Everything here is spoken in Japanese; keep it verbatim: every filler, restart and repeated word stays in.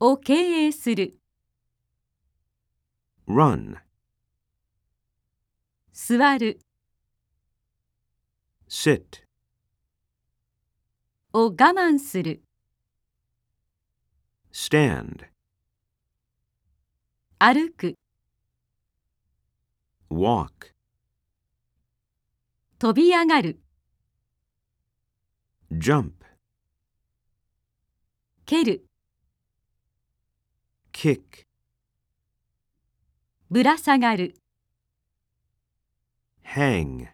を経営する。 run, 座る sit, を我慢する。 stand, 歩く walk, 飛び上がる。 jump, 蹴る kick, ぶら下がる。 hang.